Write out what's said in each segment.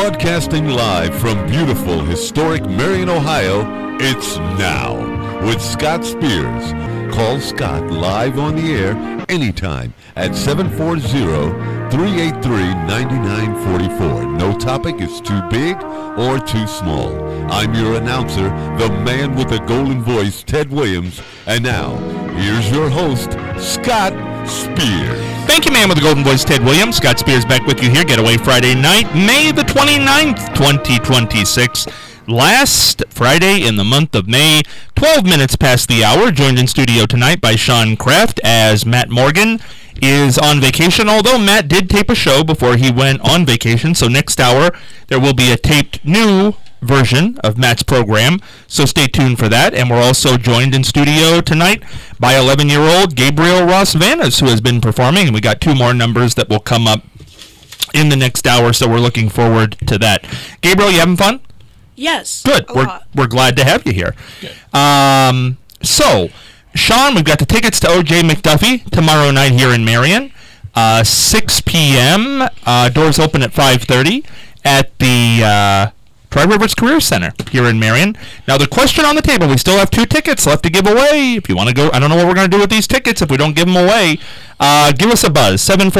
Broadcasting live from beautiful, historic Marion, Ohio, it's Now with Scott Spears. Call Scott live on the air anytime at 740-383-9944. No topic is too big or too small. I'm your announcer, the man with the golden voice, Ted Williams. And now, here's your host, Scott Spears. Thank you, man with the golden voice, Ted Williams. Scott Spears back with you here. Getaway Friday night, May the 29th, 2026. Last Friday in the month of May, 12 minutes past the hour. Joined in studio tonight by Sean Kraft as Matt Morgan is on vacation, although Matt did tape a show before he went on vacation. So next hour, there will be a taped new version of Matt's program, so stay tuned for that. And we're also joined in studio tonight by 11-year-old Gabriel Ross Vanas, who has been performing, and we got two more numbers that will come up in the next hour, so we're looking forward to that. Gabriel, you having fun? Yes. Good. We're glad to have you here. So, Sean, we've got the tickets to O.J. McDuffie tomorrow night here in Marion, 6 p.m. Doors open at 5:30 at the Tri-Rivers Career Center here in Marion. Now, the question on the table, we still have 2 tickets left to give away. If you want to go, I don't know what we're going to do with these tickets if we don't give them away. Give us a buzz,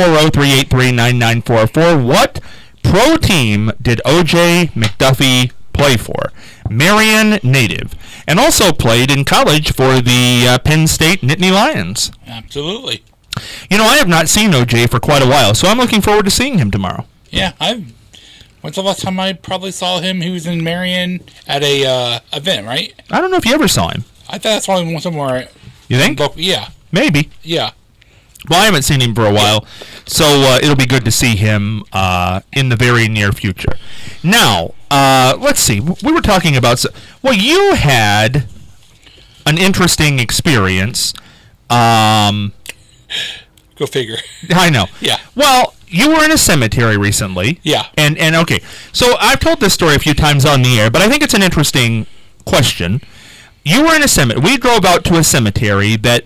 740-383-9944. What pro team did O.J. McDuffie play for? Marion native. And also played in college for the Penn State Nittany Lions. Absolutely. You know, I have not seen O.J. for quite a while, so I'm looking forward to seeing him tomorrow. Yeah, when's the last time I probably saw him? He was in Marion at a event, right? I don't know if you ever saw him. I thought that's probably somewhere. You think? Yeah. Maybe. Yeah. Well, I haven't seen him for a while, so it'll be good to see him in the very near future. Now, let's see. We were talking about... Well, you had an interesting experience. Go figure. I know. Yeah. Well, you were in a cemetery recently. Yeah. And okay. So I've told this story a few times on the air, but I think it's an interesting question. You were in a cemetery. We drove out to a cemetery that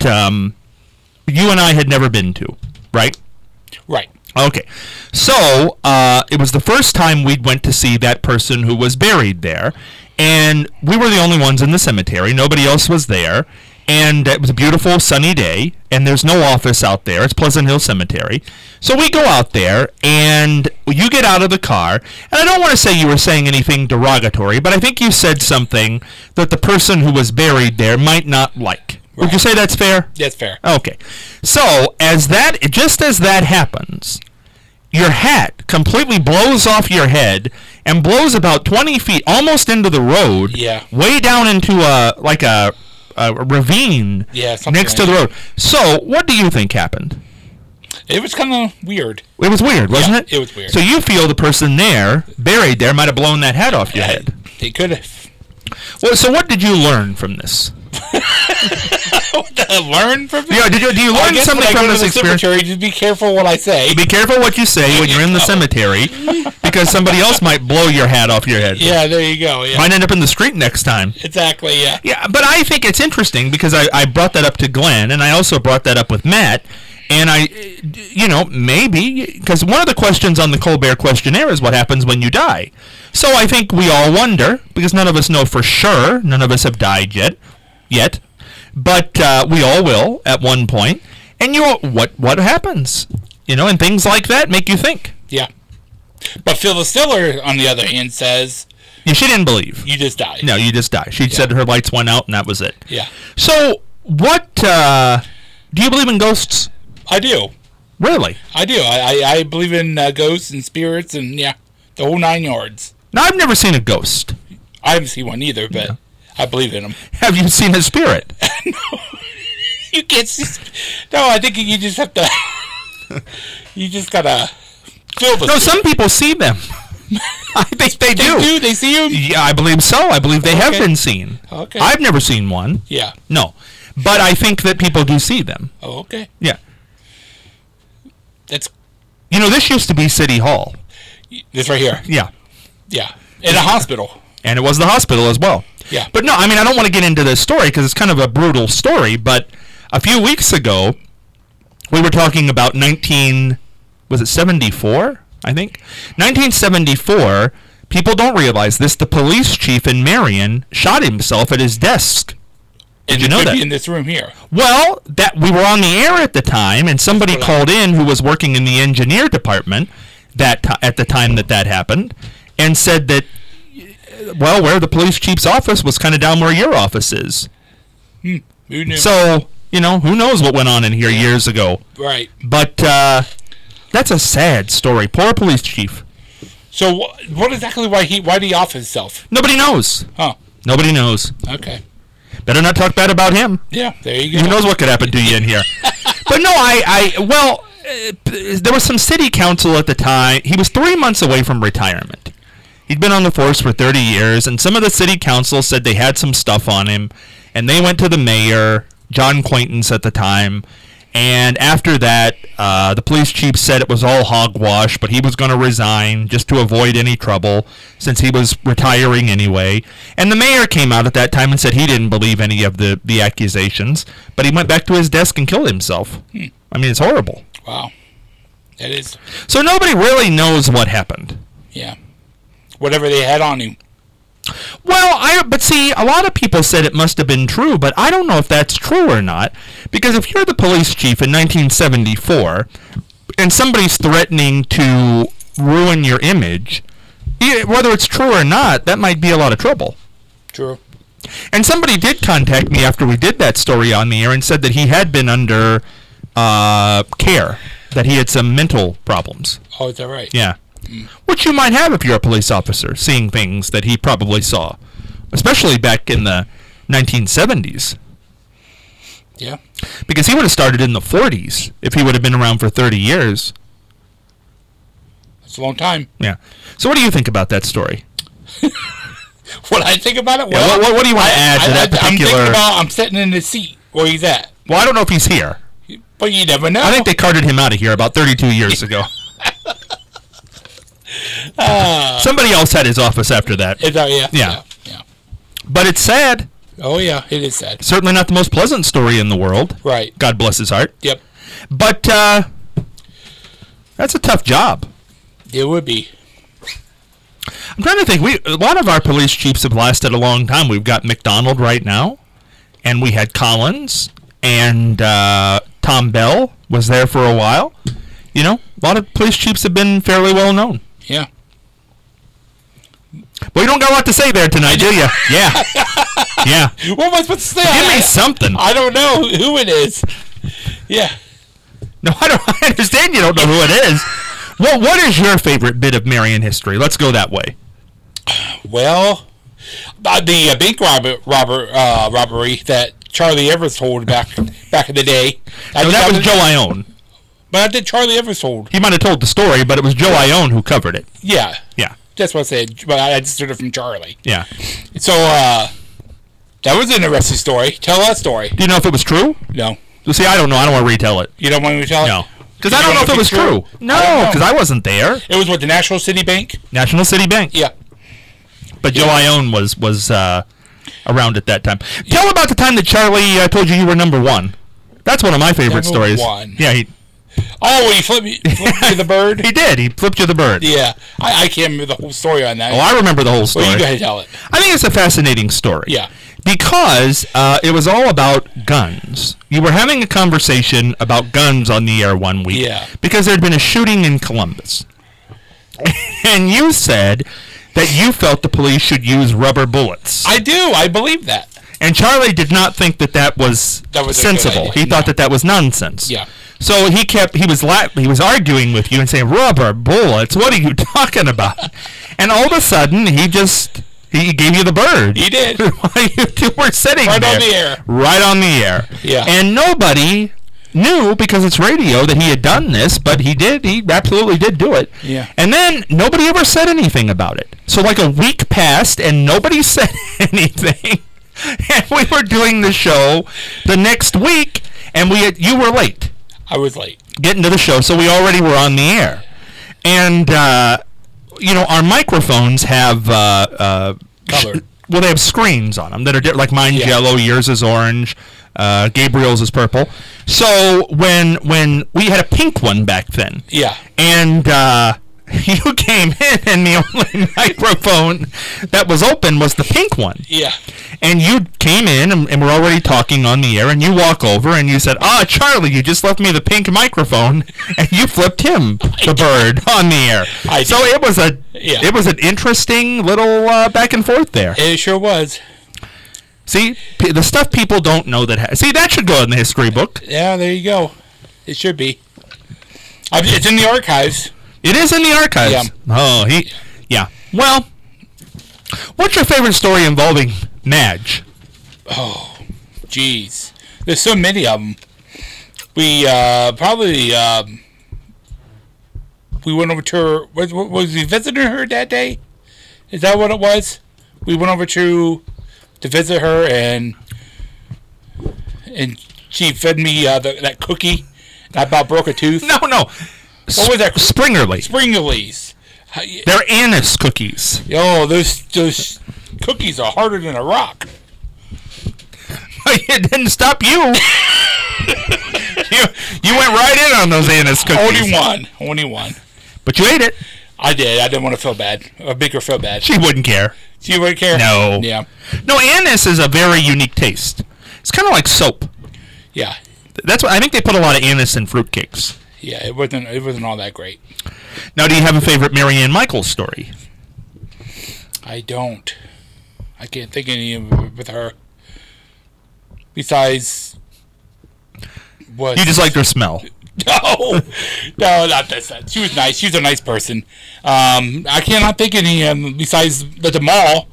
you and I had never been to, right? Right. Okay. So it was the first time we went to see that person who was buried there, and we were the only ones in the cemetery. Nobody else was there. And it was a beautiful sunny day, and there's no office out there. It's Pleasant Hill Cemetery. So we go out there, and you get out of the car, and I don't want to say you were saying anything derogatory, but I think you said something that the person who was buried there might not like. Right. Would you say that's fair? That's fair. Okay. So just as that happens, your hat completely blows off your head and blows about 20 feet almost into the road, way down into a ravine next to the road. So, what do you think happened? It was kind of weird. It was weird, wasn't it? It was weird. So you feel the person there, buried there, might have blown that hat off your head. They could have. Well, so what did you learn from this? What did I learn from it? Yeah, do you learn something from this experience? Just be careful what I say. Be careful what you say when you're in the cemetery, because somebody else might blow your hat off your head. Yeah, there you go. Yeah. Might end up in the street next time. Exactly, yeah. Yeah, but I think it's interesting because I brought that up to Glenn, and I also brought that up with Matt, and maybe, because one of the questions on the Colbert questionnaire is what happens when you die. So I think we all wonder, because none of us know for sure, none of us have died yet, but we all will at one point. And what happens? And things like that make you think. Yeah. But Phyllis Diller, on the other hand, says... Yeah, she didn't believe. You just died. No, you just died. She said her lights went out and that was it. Yeah. So, what... do you believe in ghosts? I do. Really? I do. I believe in ghosts and spirits and, the whole 9 yards. Now, I've never seen a ghost. I haven't seen one either, but I believe in them. Have you seen a spirit? No. You can't see... No, I think you just have to... You just gotta feel them. No, some people see them. I think they do. They see them? Yeah, I believe so. I believe they have been seen. Okay. I've never seen one. Yeah. No. But I think that people do see them. Oh, okay. Yeah. That's... this used to be City Hall. This right here? Yeah. Yeah. In a hospital. And it was the hospital as well. Yeah. But no, I don't want to get into this story because it's kind of a brutal story, but a few weeks ago, we were talking about 74? I think. 1974, people don't realize this, the police chief in Marion shot himself at his desk. Did you know that? In this room here. Well, that we were on the air at the time, and somebody called in who was working in the engineer department at the time that happened, and said that, well, where the police chief's office was kind of down where your office is. Who knew? So, who knows what went on in here years ago. Right. But that's a sad story. Poor police chief. So, what exactly, why did he off himself? Nobody knows. Huh. Nobody knows. Okay. Better not talk bad about him. Yeah, there you go. Who knows what could happen to you in here. But no, there was some city council at the time. He was 3 months away from retirement. He'd been on the force for 30 years, and some of the city council said they had some stuff on him, and they went to the mayor, John Quaintance at the time, and after that, the police chief said it was all hogwash, but he was going to resign just to avoid any trouble, since he was retiring anyway. And the mayor came out at that time and said he didn't believe any of the accusations, but he went back to his desk and killed himself. I mean, it's horrible. Wow. That is. So nobody really knows what happened. Yeah. Whatever they had on him. Well, but see, a lot of people said it must have been true, but I don't know if that's true or not, because if you're the police chief in 1974, and somebody's threatening to ruin your image, whether it's true or not, that might be a lot of trouble. True. And somebody did contact me after we did that story on the air and said that he had been under care, that he had some mental problems. Oh, is that right? Yeah. Which you might have if you're a police officer, seeing things that he probably saw, especially back in the 1970s. Yeah. Because he would have started in the 40s if he would have been around for 30 years. That's a long time. Yeah. So what do you think about that story? What I think about it? Well, Well, what do you want to add to that particular... I'm sitting in the seat where he's at. Well, I don't know if he's here. But you never know. I think they carted him out of here about 32 years ago. Somebody else had his office after that. Yeah. But it's sad. Oh, yeah, it is sad. Certainly not the most pleasant story in the world. Right. God bless his heart. Yep. But that's a tough job. It would be. I'm trying to think. A lot of our police chiefs have lasted a long time. We've got McDonald right now, and we had Collins, and Tom Bell was there for a while. A lot of police chiefs have been fairly well known. Yeah. Well, you don't got a lot to say there tonight, do you? Yeah. Yeah. What am I supposed to say? Give me something. I don't know who it is. Yeah. No, I understand you don't know who it is. Well, what is your favorite bit of Marion history? Let's go that way. Well, the bank robbery that Charlie Evers told back in the day. No, that was Joe Ione. But I did Charlie Evers told. He might have told the story, but it was Joe Ione who covered it. Yeah. Yeah. That's what I said, but I just heard it from Charlie. Yeah. So, that was an interesting story. Tell that story. Do you know if it was true? No. See, I don't know. I don't want to retell it. You don't want me to tell it? No. Because I don't know if it was true. No, because I wasn't there. It was what, the National City Bank? National City Bank. Yeah. But Joe Ione was around at that time. Tell about the time that Charlie told you were number one. That's one of my favorite stories. One. Yeah, he flipped you the bird? He did. He flipped you the bird. Yeah. I can't remember the whole story on that. Oh, I remember the whole story. Well, you go ahead and tell it. I think it's a fascinating story. Yeah. Because it was all about guns. You were having a conversation about guns on the air one week. Yeah. Because there had been a shooting in Columbus. And you said that you felt the police should use rubber bullets. I do. I believe that. And Charlie did not think that was sensible. He thought that was nonsense. Yeah. So he was arguing with you and saying, rubber bullets, what are you talking about? And all of a sudden, he gave you the bird. He did. While you two were sitting right there. on the air. Right on the air. Yeah. And nobody knew, because it's radio, that he had done this, but he did. He absolutely did do it. Yeah. And then nobody ever said anything about it. So like a week passed, and nobody said anything. And we were doing the show the next week, and you were late. I was late. Getting to the show, so we already were on the air. And, our microphones have... Color. Well, they have screens on them that are like mine's yellow, yours is orange, Gabriel's is purple. So when we had a pink one back then. Yeah. And you came in and the only microphone that was open was the pink one. Yeah. And you came in and we're already talking on the air, and you walk over and you said, Charlie, you just left me the pink microphone, and you flipped him the bird on the air. So it was an interesting little back and forth there. It sure was. See, the stuff people don't know see, that should go in the history book. Yeah, there you go. It should be. It's in the archives. It is in the archives. Yeah. Oh, yeah. Well, what's your favorite story involving Madge? Oh, jeez. There's so many of them. We probably we went over to her. Was we visiting her that day? Is that what it was? We went over to visit her, and she fed me that cookie. And I about broke a tooth. No. What was that? Springerly's. They're anise cookies. Oh, those cookies are harder than a rock. It didn't stop you. You went right in on those anise cookies. Only one. But you ate it. I did. I didn't want to feel bad. Or make her feel bad. She wouldn't care. She wouldn't care? No. Yeah. No, anise is a very unique taste. It's kind of like soap. Yeah. That's what I think. They put a lot of anise in fruitcakes. Yeah, it wasn't all that great. Now, do you have a favorite Marianne Michaels story? I don't. I can't think of any with her. Besides, what? You just liked her smell. No, not this. She was nice. She was a nice person. I cannot think of any besides the mall.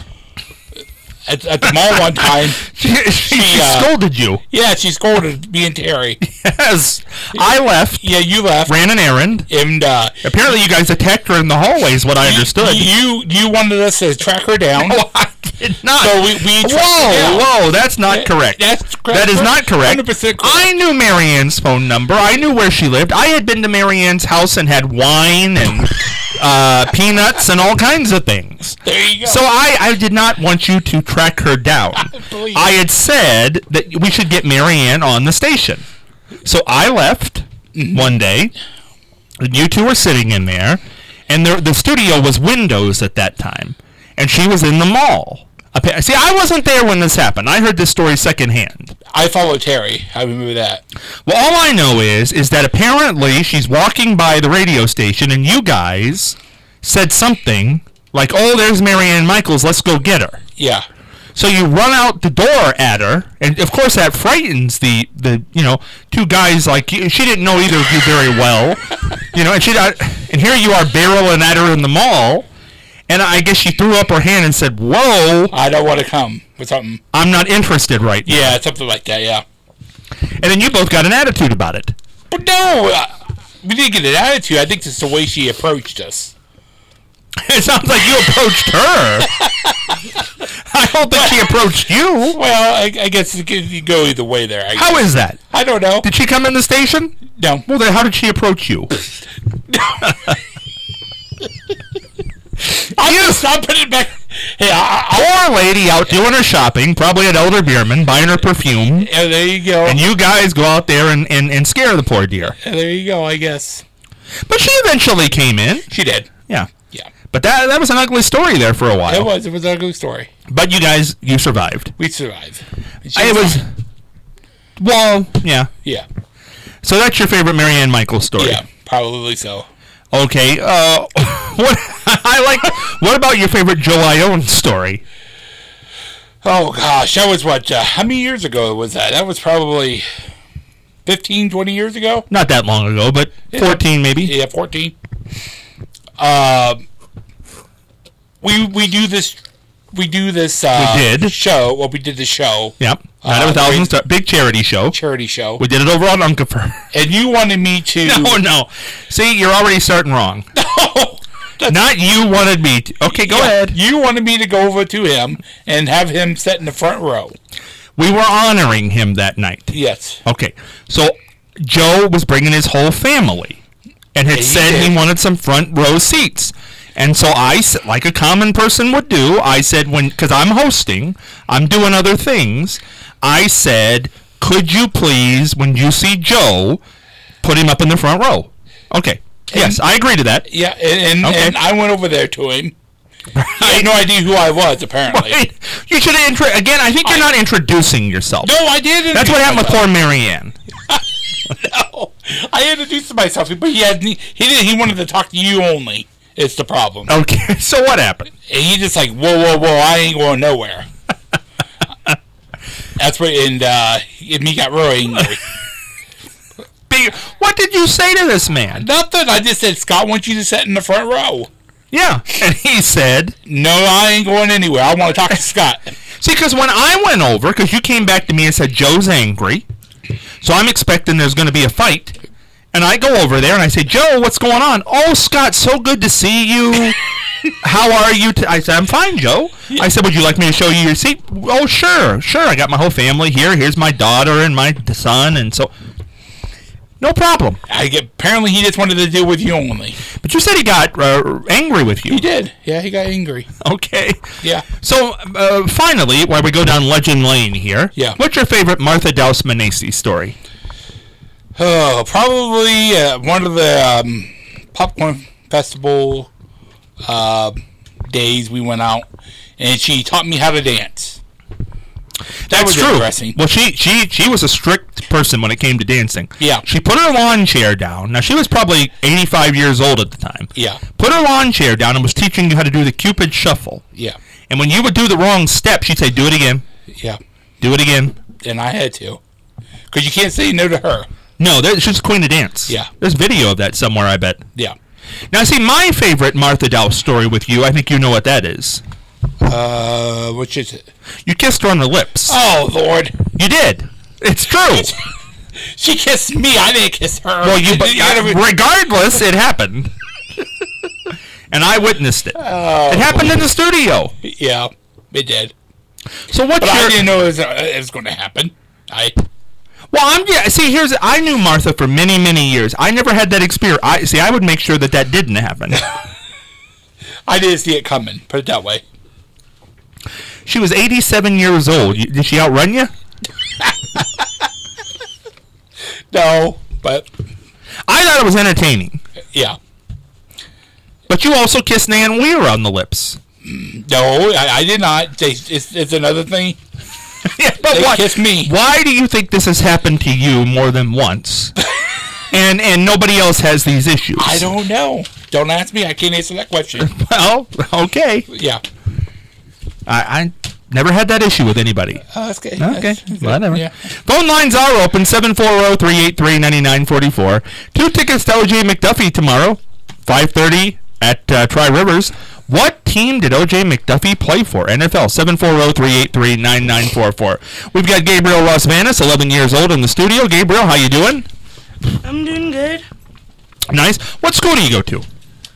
At the mall one time, she scolded you. Yeah, she scolded me and Terry. Yes, I left. Yeah, you left. Ran an errand, and apparently you guys attacked her in the hallways. What I understood. You wanted us to track her down. No, I did not. So we whoa, that's not correct. That is not correct. 100% correct. I knew Marianne's phone number. I knew where she lived. I had been to Marianne's house and had wine and peanuts and all kinds of things. There you go. So I did not want you to track her down. I had said that we should get Marianne on the station. So I left one day, and you two were sitting in there, and the studio was windows at that time, and she was in the mall. See, I wasn't there when this happened. I heard this story secondhand. I followed Terry. I remember that. Well, all I know is that apparently she's walking by the radio station, and you guys said something like, "Oh, there's Marianne Michaels. Let's go get her." Yeah. So you run out the door at her, and of course that frightens the two guys like you. She didn't know either of you very well, and here you are barreling at her in the mall. And I guess she threw up her hand and said, "Whoa, I don't want to come," or something. "I'm not interested right now." Yeah, something like that, yeah. And then you both got an attitude about it. But no, we didn't get an attitude. I think it's the way she approached us. It sounds like you approached her. I don't think she approached you. Well, I guess you go either way there. How is that? I don't know. Did she come in the station? No. Well, then how did she approach you? I'll put it back. Hey, poor lady out doing her shopping, probably at Elder Beerman, buying her perfume. Yeah, there you go. And you guys go out there and scare the poor dear. Yeah, there you go, I guess. But she eventually came in. She did. Yeah. Yeah. But that was an ugly story there for a while. It was an ugly story. But you survived. We survived. Well, yeah. Yeah. So that's your favorite Marianne Michaels story? Yeah, probably so. Okay. What about your favorite Joe Ione story? Oh, gosh. That was what? How many years ago was that? That was probably 15, 20 years ago? Not that long ago, but 14 maybe. Yeah, 14. We do this. We did show. Well, we did the show. Yep. Night of a Thousand Stars. Big charity show. Charity show. We did it over on Unkefer. And you wanted me to. No. See, you're already starting wrong. No. Not you wanted me to. Okay, go ahead. You wanted me to go over to him and have him sit in the front row. We were honoring him that night. Yes. Okay. So Joe was bringing his whole family and had said he wanted some front row seats. And so I, like a common person would do, I said, because I'm hosting, I'm doing other things, I said, could you please, when you see Joe, put him up in the front row? Okay. Yes, I agree to that. Yeah, and I went over there to him. He had no idea who I was, apparently. Right. You should again, I think you're not introducing yourself. No, I did. That's what happened with poor Marianne. No, I introduced myself, but he wanted to talk to you only. It's the problem. Okay, so what happened? And he just like, whoa, I ain't going nowhere. That's what, and he got really angry. What did you say to this man? Nothing. I just said, Scott wants you to sit in the front row. Yeah, and he said, no, I ain't going anywhere. I want to talk to Scott. See, because when I went over, because you came back to me and said, Joe's angry, so I'm expecting there's going to be a fight. And I go over there and I say, Joe, what's going on? Oh, Scott, so good to see you. How are you? I said, I'm fine, Joe. Yeah. I said, would you like me to show you your seat? Oh, sure. I got my whole family here. Here's my daughter and my son, and so... No problem. Apparently, he just wanted to deal with you only. But you said he got angry with you. He did. Yeah, he got angry. Okay. Yeah. So, finally, while we go down Legend Lane here, what's your favorite Martha Douse Manesi story? Oh, probably one of the popcorn festival days we went out, and she taught me how to dance. That's true. Well, she was a strict person when it came to dancing. Yeah. She put her lawn chair down. Now, she was probably 85 years old at the time. Yeah. Put her lawn chair down and was teaching you how to do the Cupid shuffle. Yeah. And when you would do the wrong step, she'd say, do it again. Yeah. Do it again. And I had to. Because you can't say no to her. No, she's the queen of dance. Yeah. There's video of that somewhere, I bet. Yeah. Now, see, my favorite Martha Douse story with you, I think you know what that is. Which is it? You kissed her on the lips. Oh, Lord. You did. It's true. She kissed me. I didn't kiss her. Well, regardless, it happened. And I witnessed it. Oh, it happened in the studio. Yeah, it did. So what's I didn't know it was going to happen. I knew Martha for many, many years. I never had that experience. I would make sure that didn't happen. I didn't see it coming. Put it that way. She was 87 years old. Did she outrun you? No, but... I thought it was entertaining. Yeah. But you also kissed Nan Weir on the lips. No, I did not. It's another thing. Yeah, but they kissed me. Why do you think this has happened to you more than once? and nobody else has these issues? I don't know. Don't ask me. I can't answer that question. Well, okay. Yeah. I never had that issue with anybody. Oh, that's good. Okay, whatever. Yeah. Phone lines are open, 740-383-9944. 2 tickets to O.J. McDuffie tomorrow, 5:30 at Tri-Rivers. What team did O.J. McDuffie play for? NFL, 740-383-9944. We've got Gabriel Ross Vanis, 11 years old, in the studio. Gabriel, how you doing? I'm doing good. Nice. What school do you go to?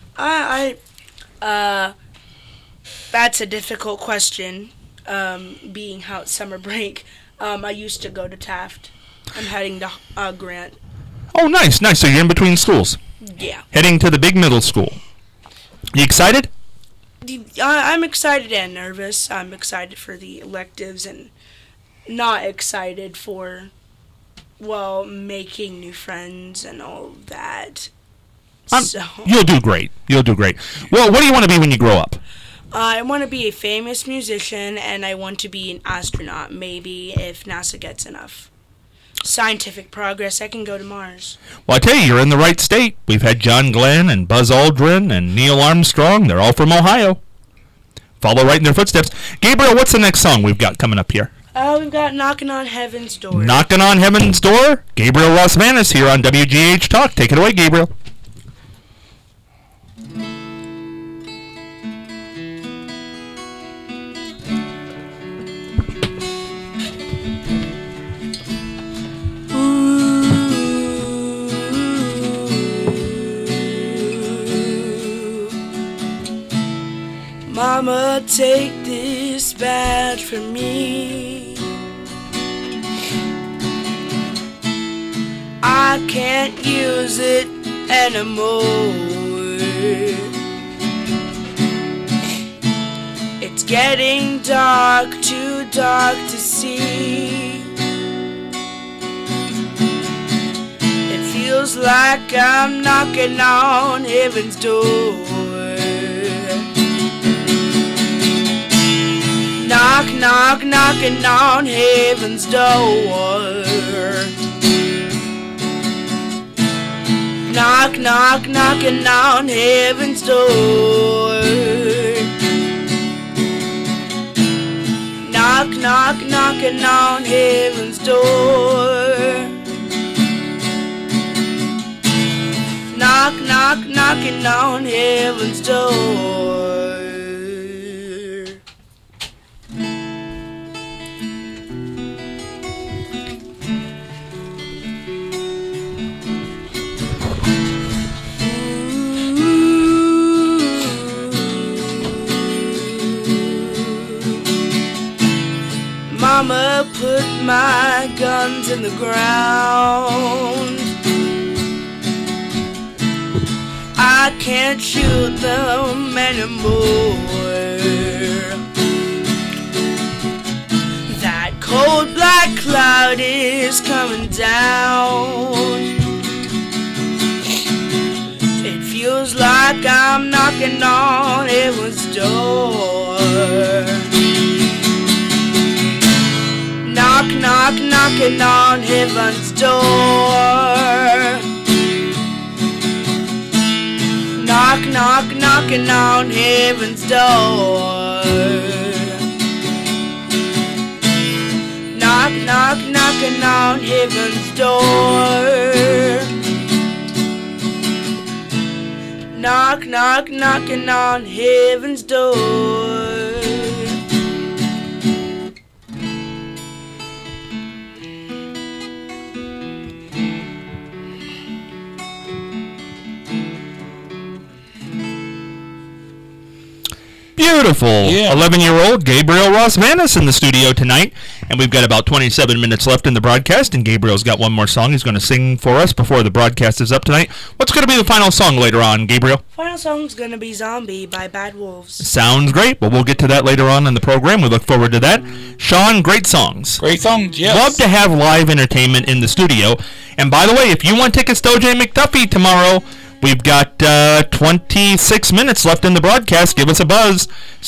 That's a difficult question, being how it's summer break. I used to go to Taft. I'm heading to Grant. Oh, nice. So you're in between schools? Yeah. Heading to the big middle school. You excited? I'm excited and nervous. I'm excited for the electives and not excited for, making new friends and all of that. You'll do great. Well, what do you want to be when you grow up? I want to be a famous musician, and I want to be an astronaut, maybe, if NASA gets enough scientific progress, I can go to Mars. Well, I tell you, you're in the right state. We've had John Glenn and Buzz Aldrin and Neil Armstrong. They're all from Ohio. Follow right in their footsteps. Gabriel, what's the next song we've got coming up here? We've got Knocking on Heaven's Door. Knocking on Heaven's Door? Gabriel Ross Vanis here on WGH Talk. Take it away, Gabriel. Mama, take this badge from me. I can't use it anymore. It's getting dark, too dark to see. It feels feels like I'm knocking on heaven's door. Knock, knock, knocking on heaven's door. Knock, knock, knocking on heaven's door. Knock, knock, knocking on heaven's door. Knock, knock, knocking on heaven's door. Mama put my guns in the ground. I can't shoot them anymore. That cold black cloud is coming down. It feels like I'm knocking on heaven's door. Knock, knock, knocking on heaven's door. Knock, knock, knocking on heaven's door. Knock, knock, knocking on heaven's door. Knock, knock, knocking on heaven's door. Beautiful. 11-year-old Gabriel Ross Vanis in the studio tonight. And we've got about 27 minutes left in the broadcast. And Gabriel's got one more song he's going to sing for us before the broadcast is up tonight. What's going to be the final song later on, Gabriel? Final song's going to be Zombie by Bad Wolves. Sounds great. Well, we'll get to that later on in the program. We look forward to that. Sean, great songs. Great songs, yes. Love to have live entertainment in the studio. And by the way, if you want tickets to O.J. McDuffie tomorrow, we've got 26 minutes left in the broadcast. Give us a buzz,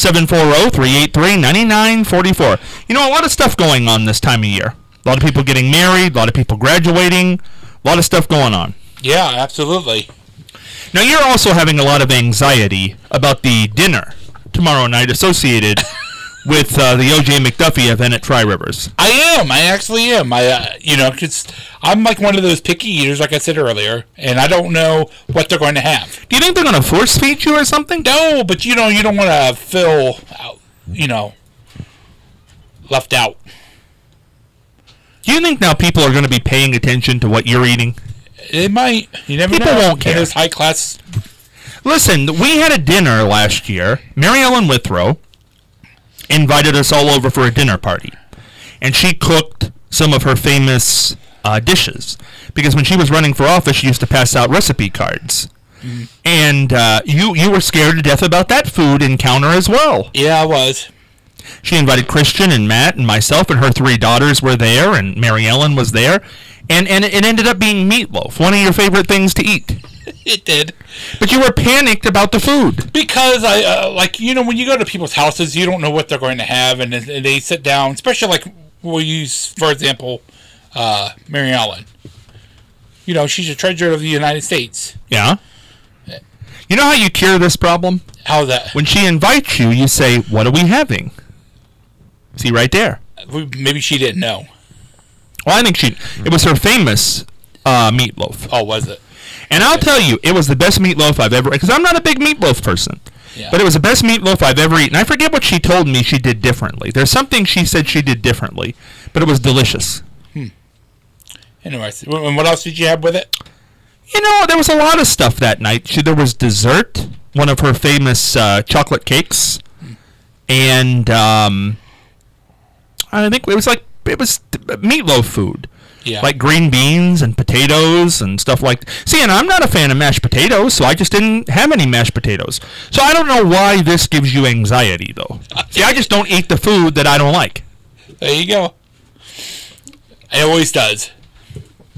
740-383-9944. You know, a lot of stuff going on this time of year. A lot of people getting married, a lot of people graduating, a lot of stuff going on. Yeah, absolutely. Now, you're also having a lot of anxiety about the dinner tomorrow night associated with the O.J. McDuffie event at Tri-Rivers. I am. I actually am. Because I'm like one of those picky eaters, like I said earlier, and I don't know what they're going to have. Do you think they're going to force feed you or something? No, but you don't want to feel, left out. Do you think now people are going to be paying attention to what you're eating? It might. You never know. People won't care. It's high class. Listen, we had a dinner last year. Mary Ellen Withrow invited us all over for a dinner party. And she cooked some of her famous dishes. Because when she was running for office, she used to pass out recipe cards. Mm. And you were scared to death about that food encounter as well. Yeah, I was. She invited Christian and Matt and myself, and her 3 daughters were there, and Mary Ellen was there. And it ended up being meatloaf, one of your favorite things to eat. It did. But you were panicked about the food. Because, when you go to people's houses, you don't know what they're going to have, and they sit down, especially like we'll use, for example, Mary Ellen. She's a treasure of the United States. Yeah. You know how you cure this problem? How's that? When she invites you, you say, "What are we having?" See, right there. Maybe she didn't know. Well, I think it was her famous meatloaf. Oh, was it? And I'll tell you, it was the best meatloaf I've ever... Because I'm not a big meatloaf person. Yeah. But it was the best meatloaf I've ever eaten. I forget what she told me she did differently. There's something she said she did differently. But it was delicious. Anyways, and what else did you have with it? There was a lot of stuff that night. There was dessert, one of her famous chocolate cakes. And I think it was meatloaf food. Yeah. Like green beans and potatoes and stuff like that. See, and I'm not a fan of mashed potatoes, so I just didn't have any mashed potatoes. So I don't know why this gives you anxiety, though. See, I just don't eat the food that I don't like. There you go. It always does.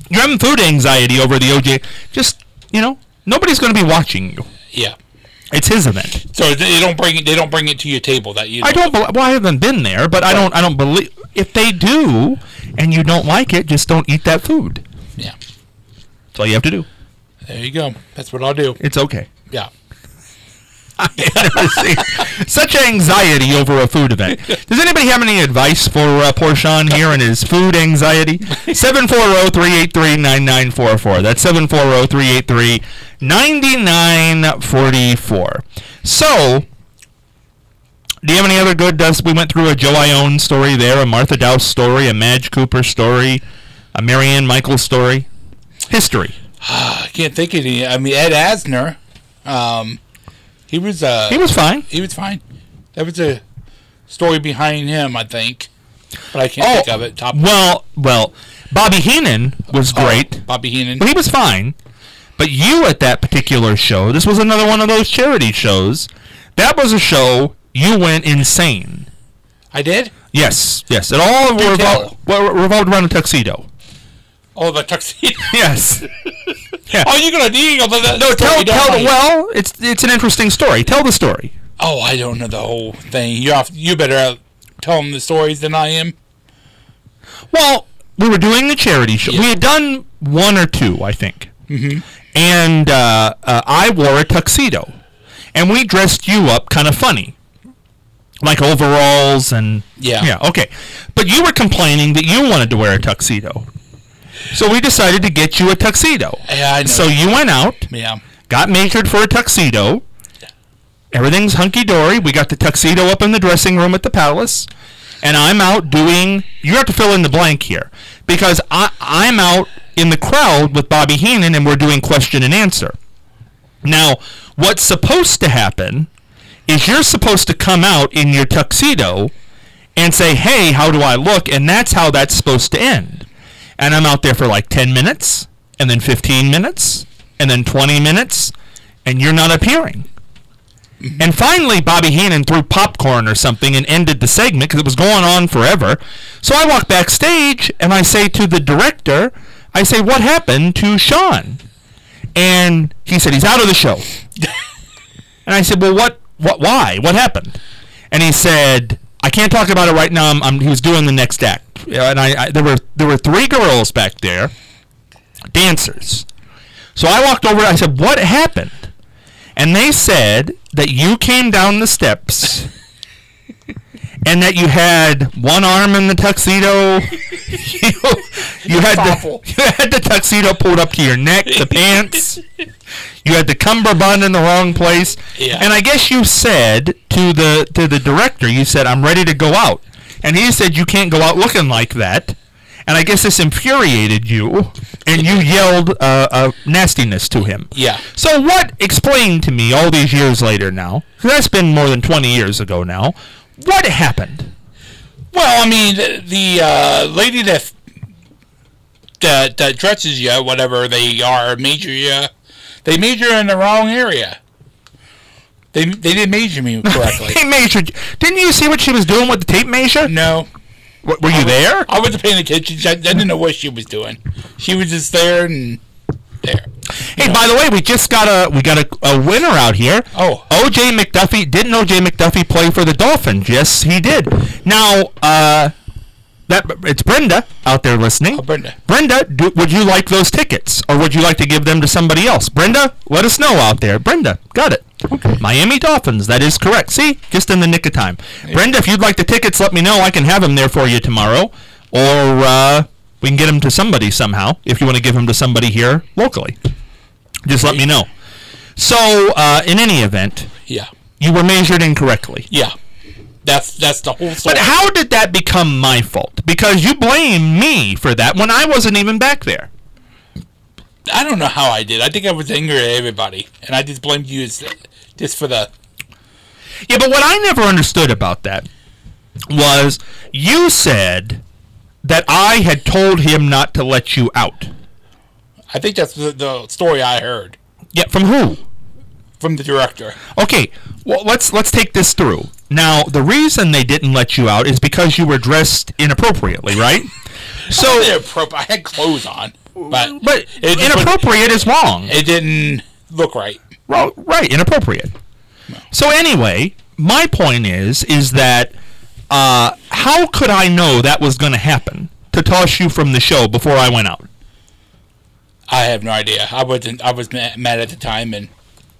you're having food anxiety over the OJ. Just, nobody's going to be watching you. Yeah. It's his event. So they don't bring it to your table that you. I haven't been there, but I don't believe if they do, and you don't like it, just don't eat that food. Yeah. That's all you have to do. There you go. That's what I'll do. It's okay. Yeah. Such anxiety over a food event. Does anybody have any advice for poor Sean here and his food anxiety? 740-383-9944. That's 740-383-9944. So, do you have any other good? We went through a Joe Ione story there, a Martha Dowse story, a Madge Cooper story, a Marianne Michaels story. History. I can't think of any. I mean, Ed Asner. He was fine. He was fine. There was a story behind him, I think, but I can't think of it. Well, Bobby Heenan was great. Bobby Heenan. But he was fine. But you at that particular show, this was another one of those charity shows. That was a show you went insane. I did? Yes. It all revolved around a tuxedo. Oh, the tuxedo. Yes. Yeah. Oh, you're gonna tell. Well, it's an interesting story. Tell the story. Oh, I don't know the whole thing. You better tell them the stories than I am. Well, we were doing the charity show. Yeah. We had done one or two, I think. Mm-hmm. And I wore a tuxedo, and we dressed you up kind of funny, like overalls and yeah. Okay, but you were complaining that you wanted to wear a tuxedo. So we decided to get you a tuxedo. Yeah, I know. So you went out, got measured for a tuxedo. Everything's hunky-dory. We got the tuxedo up in the dressing room at the Palace. And I'm out doing... You have to fill in the blank here. Because I'm out in the crowd with Bobby Heenan, and we're doing question and answer. Now, what's supposed to happen is you're supposed to come out in your tuxedo and say, hey, how do I look? And that's how that's supposed to end. And I'm out there for like 10 minutes, and then 15 minutes, and then 20 minutes, and you're not appearing. Mm-hmm. And finally, Bobby Heenan threw popcorn or something and ended the segment because it was going on forever. So I walk backstage, and I say to the director, what happened to Sean? And he said, he's out of the show. And I said, well, why? What happened? And he said, I can't talk about it right now. He was doing the next act. And there were three girls back there, dancers. So I walked over. I said, "What happened?" And they said that you came down the steps, and that you had one arm in the tuxedo. you had the tuxedo pulled up to your neck, the pants. You had the cummerbund in the wrong place. Yeah. And I guess you said to the director, you said, "I'm ready to go out." And he said, you can't go out looking like that. And I guess this infuriated you, and you yelled nastiness to him. Yeah. So explain to me all these years later now, that's been more than 20 years ago now, what happened? Well, I mean, the lady that dresses you, whatever they are, they major in the wrong area. They didn't measure me correctly. They measured. Didn't you see what she was doing with the tape measure? No. Were you there? I wasn't paying attention. I didn't know what she was doing. She was just there and there. Hey, by the way, we got a winner out here. Oh. O.J. McDuffie. Didn't O.J. McDuffie play for the Dolphins? Yes, he did. Now, it's Brenda out there listening. Oh, Brenda. Brenda, would you like those tickets, or would you like to give them to somebody else? Brenda, let us know out there. Brenda, got it. Okay. Miami Dolphins, that is correct. See, just in the nick of time. Yeah. Brenda, if you'd like the tickets, let me know. I can have them there for you tomorrow, or we can get them to somebody somehow. If you want to give them to somebody here locally, just let me know. So, in any event, you were measured incorrectly. Yeah. That's the whole story. But how did that become my fault? Because you blame me for that when I wasn't even back there. I don't know how I did. I think I was angry at everybody, and I just blamed you just for the... Yeah, but what I never understood about that was you said that I had told him not to let you out. I think that's the story I heard. Yeah, from who? From the director. Okay, well, let's take this through. Now, the reason they didn't let you out is because you were dressed inappropriately, right? So I had clothes on. But But inappropriate is wrong. It didn't look right. Well, right, inappropriate. No. So anyway, my point is that how could I know that was going to happen to toss you from the show before I went out? I have no idea. I was mad at the time, and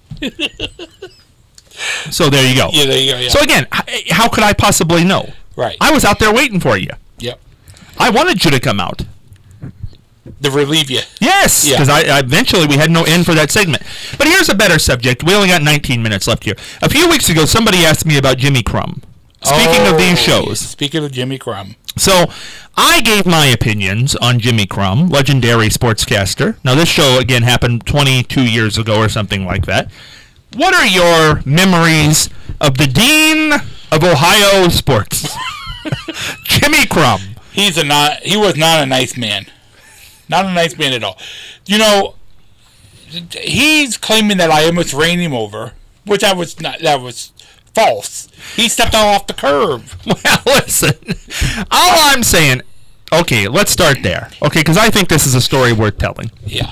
So there you go. yeah, there you go. Yeah. So again, how could I possibly know? Right. I was out there waiting for you. Yep. I wanted you to come out. To relieve you. Yes, Yeah. because I eventually we had no end for that segment. But here's a better subject. We only got 19 minutes left here. A few weeks ago, somebody asked me about Jimmy Crumb. Speaking of these shows. Speaking of Jimmy Crumb. So, I gave my opinions on Jimmy Crumb, legendary sportscaster. Now, this show, again, happened 22 years ago or something like that. What are your memories of the Dean of Ohio sports? Jimmy Crumb. He was not a nice man. Not a nice man at all. You know, he's claiming that I almost ran him over, which that was false. He stepped off the curb. Well, listen, all I'm saying, okay, let's start there. Okay, because I think this is a story worth telling. Yeah.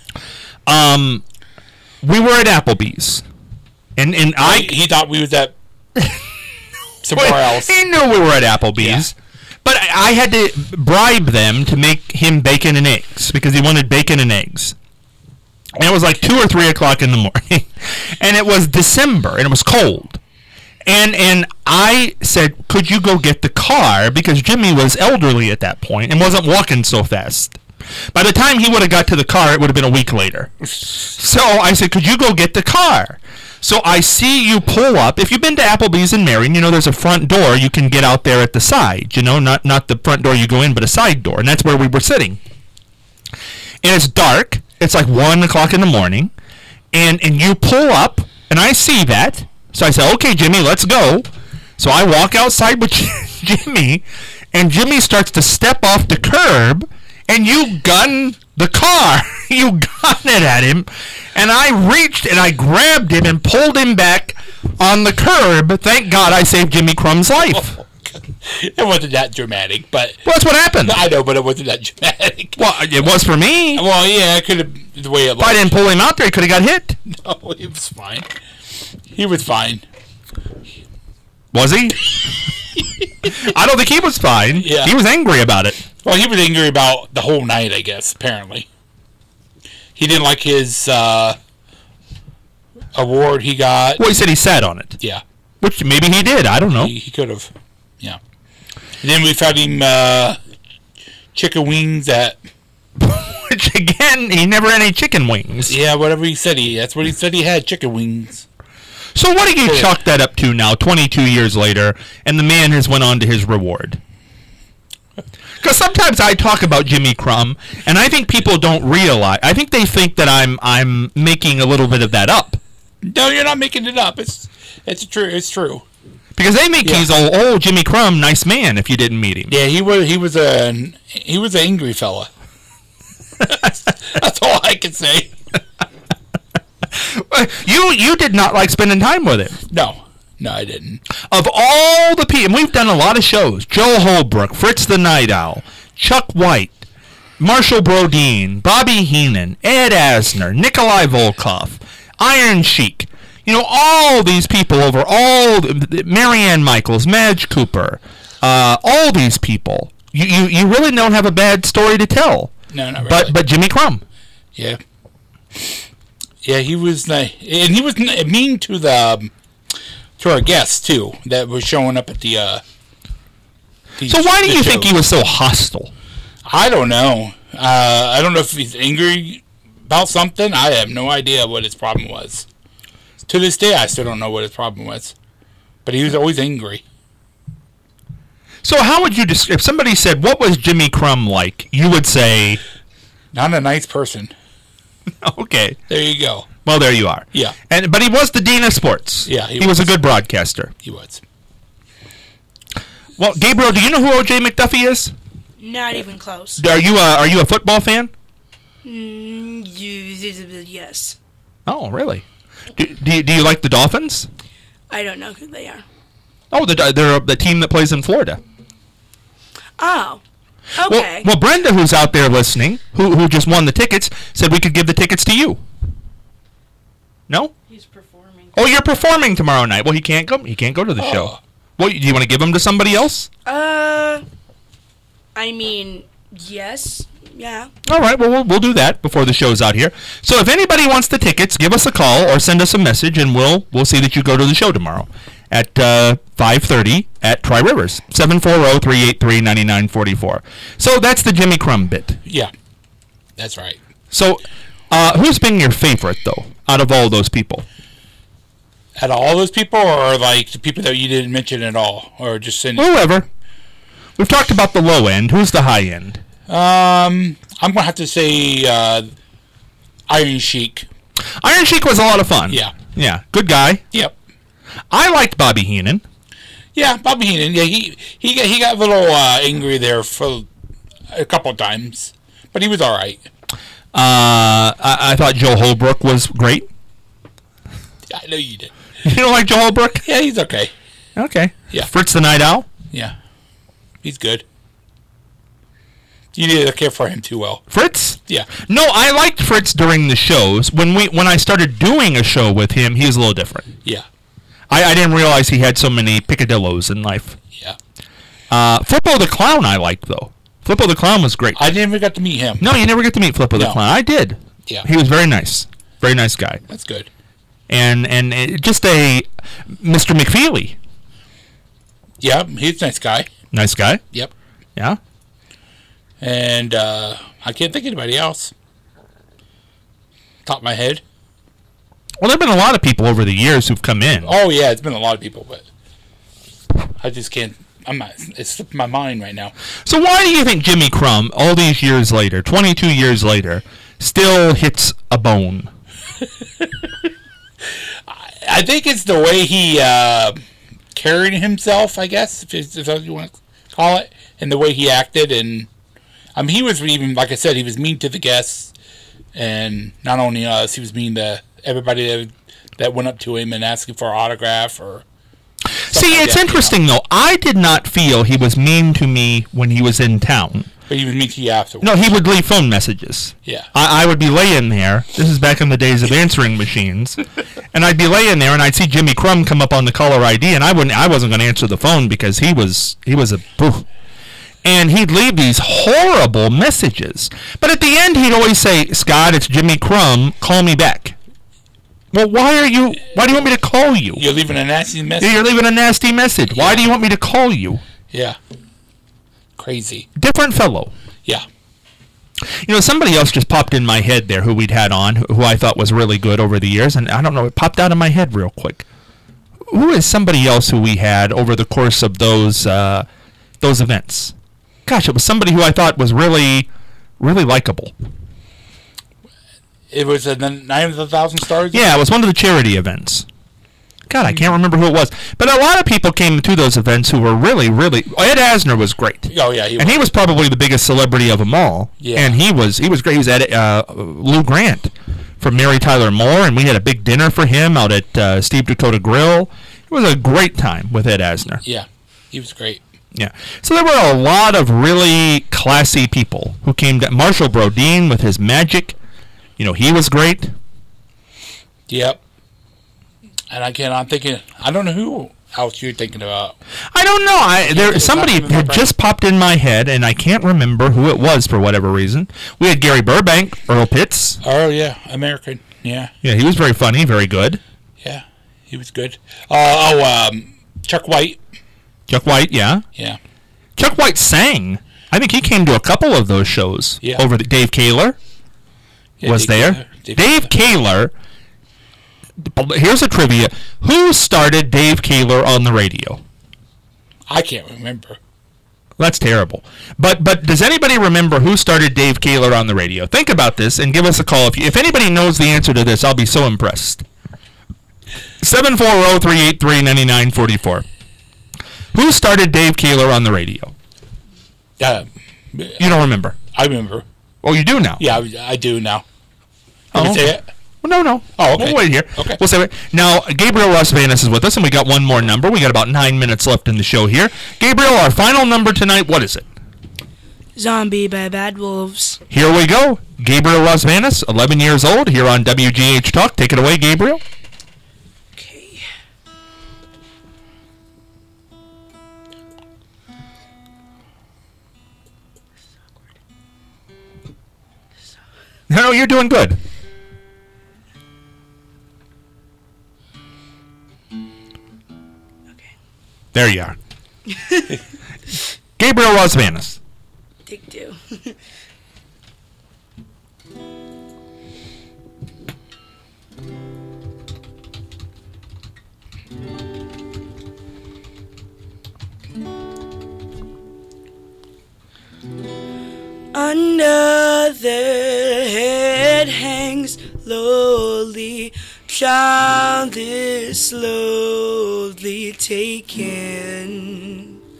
We were at Applebee's, and He thought we was at somewhere else. He knew we were at Applebee's. Yeah. But I had to bribe them to make him bacon and eggs because he wanted bacon and eggs. And it was like 2 or 3 o'clock in the morning. And it was December and it was cold. And I said, could you go get the car? Because Jimmy was elderly at that point and wasn't walking so fast. By the time he would have got to the car, it would have been a week later. So I said, could you go get the car? So I see you pull up. If you've been to Applebee's in Marion, you know there's a front door. You can get out there at the side. You know, not the front door you go in, but a side door. And that's where we were sitting. And it's dark. It's like 1 o'clock in the morning. And you pull up, and I see that. So I say, okay, Jimmy, let's go. So I walk outside with Jimmy, and Jimmy starts to step off the curb, and you gun the car. You gun it at him. And I reached and I grabbed him and pulled him back on the curb. Thank God I saved Jimmy Crumb's life. It wasn't that dramatic, but... Well, that's what happened. I know, but it wasn't that dramatic. Well, it was for me. Well, yeah, it could have... The way it If I didn't pull him out there, he could have got hit. No, he was fine. He was fine. Was he? I don't think he was fine. Yeah. He was angry about it. Well, he was angry about the whole night, I guess, apparently. He didn't like his award he got. Well, he said he sat on it. Yeah. Which maybe he did. I don't know. He could have. Yeah. And then we fed him chicken wings at... Which, again, he never had any chicken wings. Yeah, whatever he said. That's what he said he had, chicken wings. So what do you chalk that up to now, 22 years later, and the man has went on to his reward? Because sometimes I talk about Jimmy Crumb, and I think people don't realize. I think they think that I'm making a little bit of that up. No, you're not making it up. It's true. It's true. Because they think he's Jimmy Crumb, nice man. If you didn't meet him, yeah, he was an angry fella. That's all I can say. You did not like spending time with him. No, I didn't. Of all the people, and we've done a lot of shows: Joe Holbrook, Fritz the Night Owl, Chuck White, Marshall Brodeen, Bobby Heenan, Ed Asner, Nikolai Volkov, Iron Sheik. You know, all these people over Marianne Michaels, Madge Cooper, all these people. You really don't have a bad story to tell. No, not really. But Jimmy Crumb. Yeah. Yeah, he was nice, and he was mean to our guests too that was showing up at the. So why do you think he was so hostile? I don't know. I don't know if he's angry about something. I have no idea what his problem was. To this day, I still don't know what his problem was. But he was always angry. So how would you describe, if somebody said, what was Jimmy Crumb like, you would say... Not a nice person. Okay. There you go. Well, there you are. Yeah. But he was the Dean of Sports. Yeah, he was a good broadcaster. He was. Well, Gabriel, do you know who O.J. McDuffie is? Not even close. Are you a football fan? Yes. Oh, really? Do you like the Dolphins? I don't know who they are. Oh, they're the team that plays in Florida. Oh. Okay. Well, Brenda, who's out there listening, who just won the tickets, said we could give the tickets to you. No? He's performing. Oh, you're performing tomorrow night. Well, he can't go. He can't go to the show. Well, do you want to give them to somebody else? I mean, yes. Yeah. All right. Well, we'll do that before the show's out here. So if anybody wants the tickets, give us a call or send us a message, and we'll see that you go to the show tomorrow at 5:30 at Tri Rivers, 740-383-9944. So that's the Jimmy Crumb bit. Yeah, that's right. So who's been your favorite, though, out of all those people? Out of all those people, or like the people that you didn't mention at all, or just send Whoever. We've talked about the low end. Who's the high end? I'm gonna have to say Iron Sheik. Iron Sheik was a lot of fun. Yeah. Yeah. Good guy. Yep. I liked Bobby Heenan. Yeah, Bobby Heenan. Yeah, he got a little angry there for a couple of times, but he was all right. I thought Joe Holbrook was great. I know you did. You don't like Joe Holbrook? Yeah, he's okay. Okay. Yeah. Fritz the Night Owl? Yeah, he's good. You didn't care for him too well. Fritz? Yeah. No, I liked Fritz during the shows. When I started doing a show with him, he was a little different. Yeah. I didn't realize he had so many picadillos in life. Yeah. Flippo the Clown I liked, though. Flippo the Clown was great. I never got to meet him. No, you never get to meet Flippo the No. Clown. I did. Yeah. He was very nice. Very nice guy. That's good. And just a Mr. McFeely. Yeah, he's a nice guy. Nice guy. Yep. Yeah. And I can't think of anybody else. Top of my head. Well, there have been a lot of people over the years who've come in. Oh yeah, it's been a lot of people, but I just can't. It's slipping my mind right now. So why do you think Jimmy Crumb, all these years later, 22 years later, still hits a bone? I think it's the way he carried himself, I guess, if that's what you want to call it, and the way he acted. And I mean, he was even, like I said, he was mean to the guests, and not only us, he was mean to everybody that went up to him and asked him for an autograph or. See, it's interesting, though. I did not feel he was mean to me when he was in town. But he was mean to you afterwards. No, he would leave phone messages. Yeah. I would be laying there. This is back in the days of answering machines. And I'd be laying there, and I'd see Jimmy Crumb come up on the caller ID, and I wasn't going to answer the phone because he was a boo. And he'd leave these horrible messages. But at the end, he'd always say, "Scott, it's Jimmy Crumb. Call me back." Well, why do you want me to call you? You're leaving a nasty message. You're leaving a nasty message. Why do you want me to call you? Yeah. Crazy. Different fellow. Yeah. You know, somebody else just popped in my head there who we'd had on, who I thought was really good over the years, and I don't know, it popped out of my head real quick. Who is somebody else who we had over the course of those events? Gosh, it was somebody who I thought was really, really likable. It was the Night of the Thousand Stars? Yeah, it was one of the charity events. God, I can't remember who it was. But a lot of people came to those events who were really, really... Ed Asner was great. Oh, yeah. He was probably the biggest celebrity of them all. Yeah. And he was great. He was at Lou Grant from Mary Tyler Moore, and we had a big dinner for him out at Steve Dakota Grill. It was a great time with Ed Asner. Yeah, he was great. Yeah. So there were a lot of really classy people who came to... Marshall Brodeen with his magic. You know, he was great. Yep. And I'm thinking, I don't know who else you're thinking about. I don't know. Somebody had just popped in my head, and I can't remember who it was for whatever reason. We had Gary Burbank, Earl Pitts. Oh, yeah, American. Yeah. Yeah, he was very funny, very good. Yeah, he was good. Chuck White. Chuck White, yeah. Yeah. Chuck White sang. I think he came to a couple of those shows. Yeah. Over Dave Kaler was there. Dave Kaler. Here's a trivia. Who started Dave Kaler on the radio? I can't remember. That's terrible. But does anybody remember who started Dave Kaler on the radio? Think about this and give us a call. If anybody knows the answer to this, I'll be so impressed. 740-383-9944. Who started Dave Kaler on the radio? You don't remember? I remember. Oh, you do now? Yeah, I do now. Can we say it? Well, no. Oh, okay. We'll wait here. Okay. We'll say it. Now, Gabriel Ross Vanis is with us, and we got one more number. We got about 9 minutes left in the show here. Gabriel, our final number tonight, what is it? Zombie by Bad Wolves. Here we go. Gabriel Rosmanis, 11 years old, here on WGH Talk. Take it away, Gabriel. Okay. No, you're doing good. Okay. There you are. Gabriel Rosmanis. Take two. Another head hangs lowly, child is slowly taken.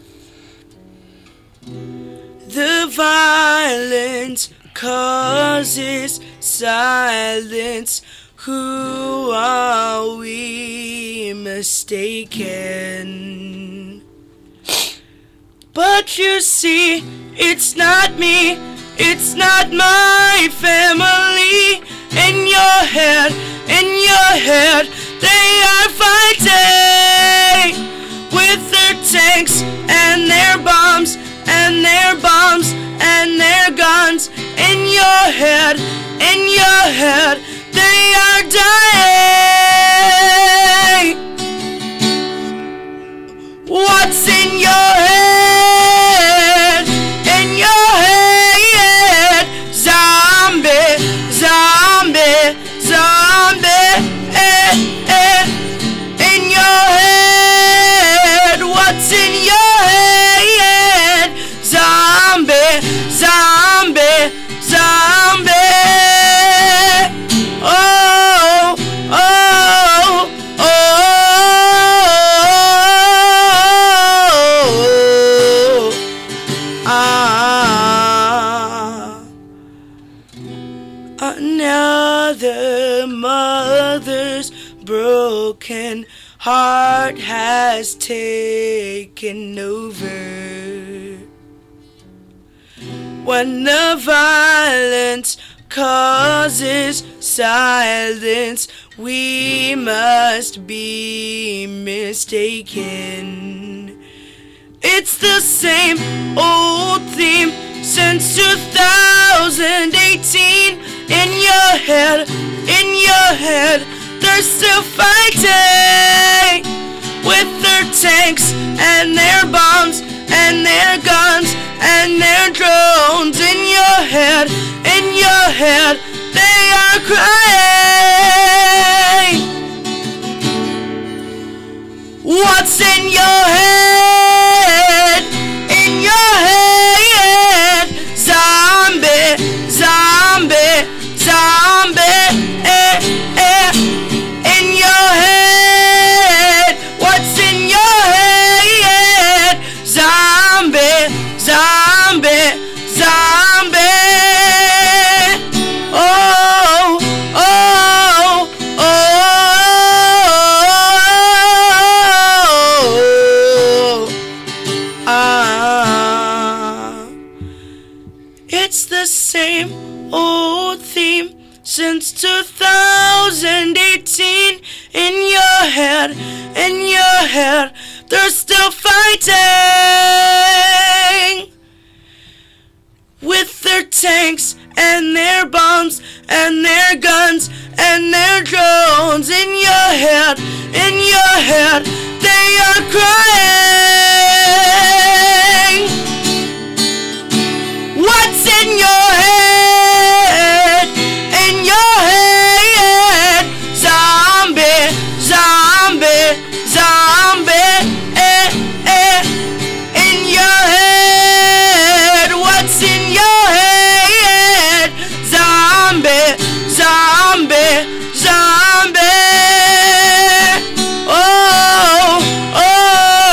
The violence causes silence. Who are we mistaken? But you see, it's not me, it's not my family. In your head, they are fighting with their tanks and their bombs and their bombs and their guns. In your head, they are dying. What's in your head? In your head, zombie, zombie, zombie. In your head, what's in your head? Zombie, zombie, zombie. Oh, oh, oh, ah. Another mother's broken heart has taken over. When the violence causes silence, we must be mistaken. It's the same old theme since 2018. In your head, they're still fighting with their tanks and their bombs and their guns and their drones. In your head, they are crying. What's in your head? In your head, zombie, zombie, zombie. In your head, what's in your head? Zombie, zombie, zombie. Oh, oh, oh, ah. It's the same old theme since 2018. In your head, they're still fighting with their tanks and their bombs and their guns and their drones. In your head, they are crying. What's in your head? In your head, zombie, zombie, zombie. In your head, what's in your head? Zombie, zombie, zombie. Oh, oh.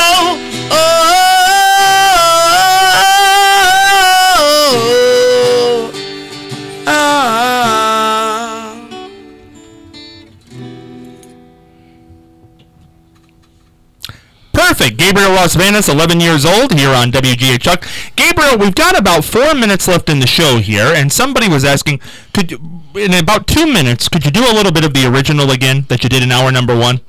Gabriel Los Vanas, 11 years old, here on WGH Talk. Gabriel, we've got about 4 minutes left in the show here, and somebody was asking, in about 2 minutes, could you do a little bit of the original again that you did in hour number 1?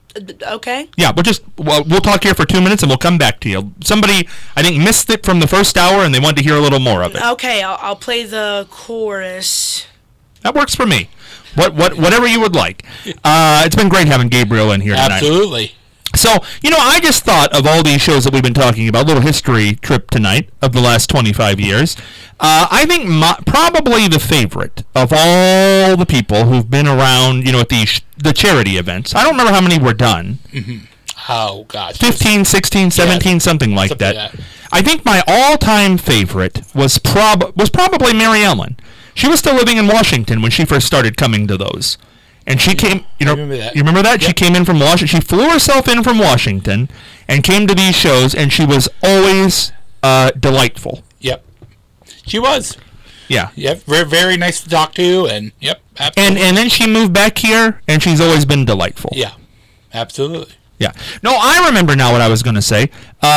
Okay. Yeah, we'll talk here for 2 minutes, and we'll come back to you. Somebody, I think, missed it from the first hour, and they wanted to hear a little more of it. Okay, I'll play the chorus. That works for me. Whatever you would like. It's been great having Gabriel in here tonight. Absolutely. So, I just thought of all these shows that we've been talking about, a little history trip tonight of the last 25 years. I think probably the favorite of all the people who've been around, at the charity events. I don't remember how many were done. Mm-hmm. Oh, gosh. 15, 16, 17, something like that. I think my all-time favorite was probably Mary Ellen. She was still living in Washington when she first started coming to those. And she came, remember that. You remember that? Yep. She came in from Washington. She flew herself in from Washington and came to these shows, and she was always delightful. Yep. She was. Yeah. Yep. Very, very nice to talk to, and yep. Absolutely. And then she moved back here, and she's always been delightful. Yeah. Absolutely. Yeah. No, I remember now what I was going to say.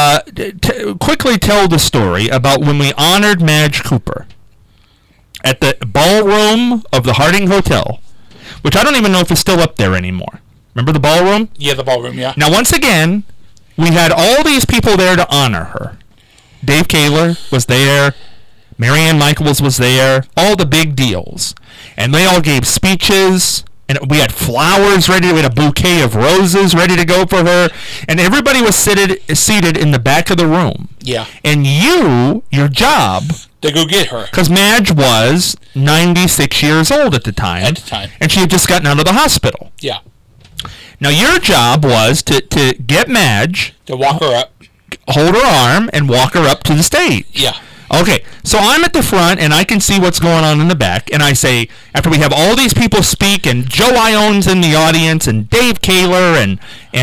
Quickly tell the story about when we honored Madge Cooper at the ballroom of the Harding Hotel, which I don't even know if it's still up there anymore. Remember the ballroom? Yeah, the ballroom, yeah. Now, once again, we had all these people there to honor her. Dave Kaler was there. Marianne Michaels was there. All the big deals. And they all gave speeches. And we had flowers ready. We had a bouquet of roses ready to go for her. And everybody was seated in the back of the room. Yeah. And your job... to go get her. Because Madge was 96 years old at the time. And she had just gotten out of the hospital. Yeah. Now, your job was to get Madge... to walk her up. Hold her arm and walk her up to the stage. Yeah. Okay, so I'm at the front, and I can see what's going on in the back, and I say, after we have all these people speak, and Joe Ione's in the audience, and Dave Kaler, and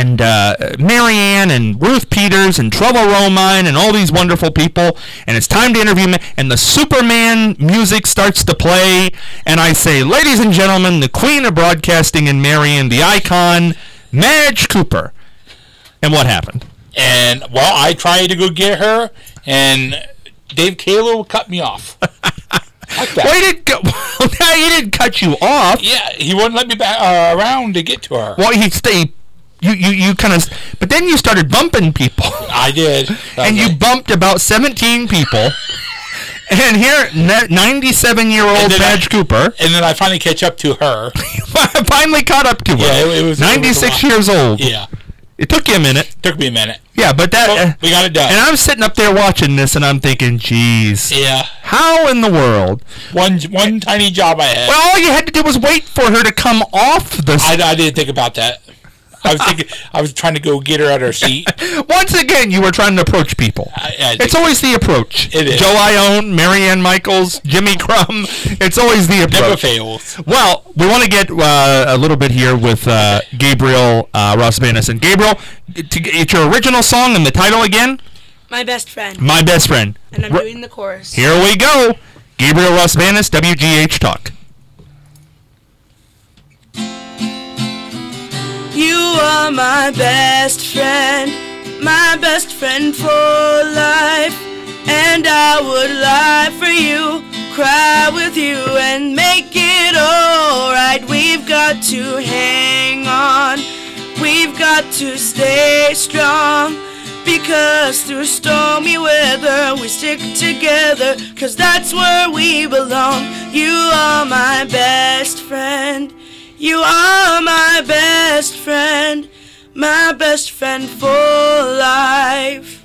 Marianne, and Ruth Peters, and Trevor Romine, and all these wonderful people, and it's time to interview me, and the Superman music starts to play, and I say, ladies and gentlemen, the queen of broadcasting in Marianne, the icon, Madge Cooper. And what happened? And, well, I tried to go get her, and... Dave Kaler cut me off. Like that. Well, he didn't cut you off. Yeah, he wouldn't let me back around to get to her. Well, he'd stay. You kind of, but then you started bumping people. I did, and you bumped about 17 people. And here, 97-year-old Madge Cooper. And then I finally catch up to her. Finally caught up to her. Yeah, it was 96 years old. Yeah. It took you a minute. Took me a minute. Yeah, but we got it done. And I'm sitting up there watching this, and I'm thinking, geez. Yeah. How in the world? One tiny job I had. Well, all you had to do was wait for her to come off the... I didn't think about that. I was trying to go get her at her seat. Once again, you were trying to approach people. It's always the approach. It is. Joe Ione, Marianne Michaels, Jimmy Crum. It's always the approach. Never fails. Well, we want to get a little bit here with Gabriel Los Vanas. And Gabriel, it's your original song and the title again? My Best Friend. My Best Friend. And I'm doing the chorus. Here we go. Gabriel Los Vanas, WGH Talk. You are my best friend for life, and I would lie for you, cry with you, and make it alright. We've got to hang on, we've got to stay strong, because through stormy weather we stick together, 'cause that's where we belong. You are my best friend. You are my best friend for life.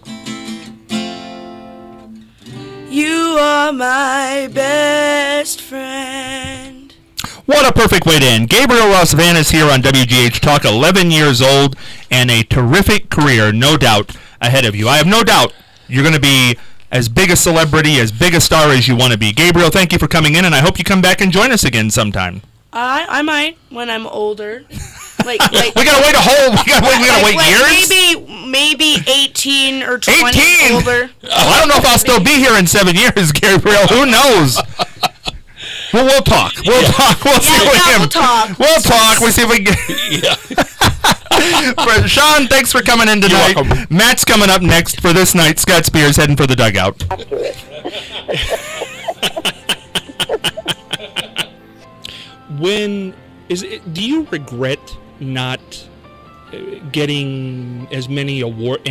You are my best friend. What a perfect way to end. Gabriel Los Vanas here on WGH Talk, 11 years old, and a terrific career, no doubt, ahead of you. I have no doubt you're going to be as big a celebrity, as big a star as you want to be. Gabriel, thank you for coming in, and I hope you come back and join us again sometime. I might when I'm older. We gotta wait years. Maybe 18 or 20 older. I don't know if I'll still be here in 7 years, Gabriel. Who knows? Well, we'll talk. We'll talk. We'll see if we can. We'll talk. We'll talk. We'll see if we can. Sean, thanks for coming in tonight. You're welcome. Matt's coming up next for this night. Scott Spears heading for the dugout. Accurate. Do you regret not getting as many